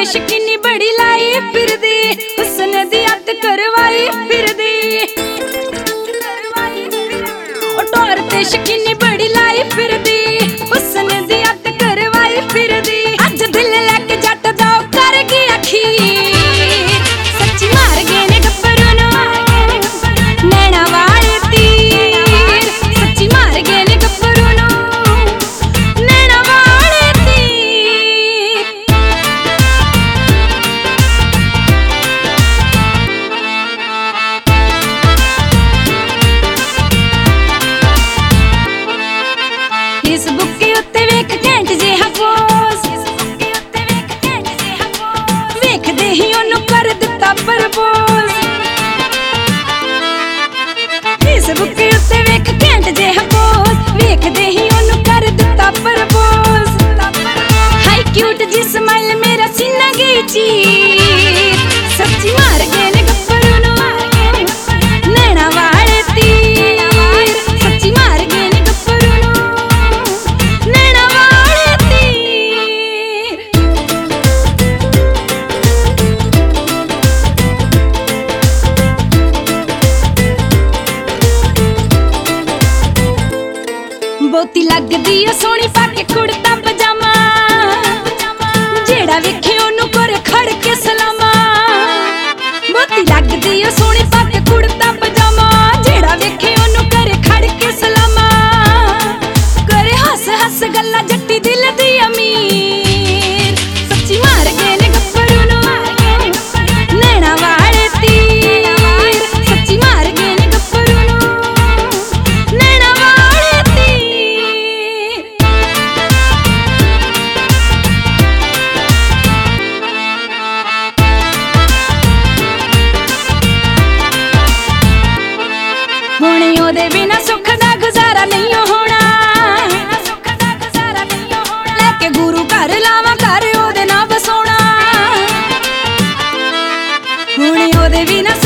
शकीनी बड़ी लाई फिरदी, हुस्न दी अत करवाई फिरदी। टौर ते शकीनी बड़ी लाई फिरदी, हुस्न दी अत करवाई फिरदी। अज दिल लैके जट दा कर गई अखीर, सच्ची मार गए ने गब्बरू नूं नैना वाले तीर। सच्ची मार गए ने गब्बरू नूं नैना वाले तीर। फेसबुक के उत्ते वेख घैंट जिहा पोस्ट, वेखदे ही ओनू कर दिता प्रपोज। फेसबुक के उत्ते वेख घैंट जिहा पोस्ट, वेखदे ही ओनू कर दिता प्रपोज। हाई क्यूट जी स्माइल मेरा सीना गई चीर, सच्ची मार गए ने गब्बरू नूं नैना वाले तीर। सच्ची मार गए ने गब्बरू नूं नैना वाले तीर। बहुती लगदी ओ सोहनी पाके कुड़ता पजामा, जेड़ा वेखे ओनू करे खड़ के सलामा। बहुती लगदी ओ सोहनी पाके कुड़ता पजामा, जेड़ा वेखे ओनू करे खड़ के सलामा। करे हस हस गल्ला जट्टी दिल दी अमीर, सच्ची मार गए ने गब्बरू नूं नैना वाले तीर। सच्ची मार गए ने गब्बरू नूं नैना वाले तीर। हुणे ओदे बिना सुख दा गुजारा नहीं होना, लैके गुरु घर लावां घर ओदे नाल बसोना। हुणे ओदे बिना